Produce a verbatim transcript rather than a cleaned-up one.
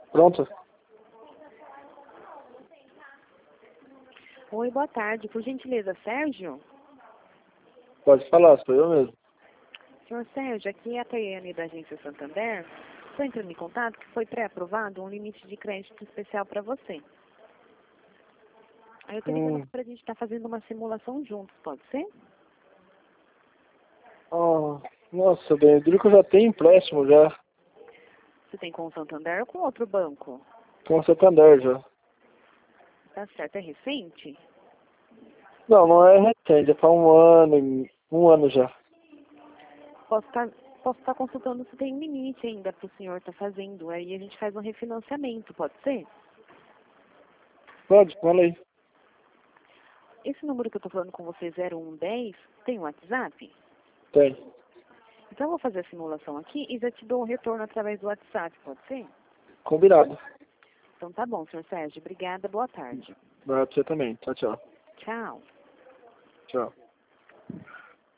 Pronto? Oi, boa tarde. Por gentileza, Sérgio? Pode falar, sou eu mesmo. Senhor Sérgio, aqui é a Tayane da Agência Santander. Estou entrando em contato que foi pré-aprovado um limite de crédito especial para você. Aí eu estou ligando Hum. para a gente estar fazendo uma simulação juntos, pode ser? Oh, nossa, bem, eu digo que eu já tenho empréstimo já. Você tem com o Santander ou com outro banco? Com o Santander já. Tá certo, é recente? Não, não é recente, é para um ano, e- um ano já. Posso estar posso estar consultando se tem limite ainda para o senhor estar fazendo. Aí a gente faz um refinanciamento, pode ser? Pode, fala aí. Esse número que eu estou falando com você, zero um dez, tem um WhatsApp? Tem. Então eu vou fazer a simulação aqui e já te dou um retorno através do WhatsApp, pode ser? Combinado. Então tá bom, senhor Sérgio. Obrigada, boa tarde. Vai pra você também. Tchau, tchau. Tchau. Tchau.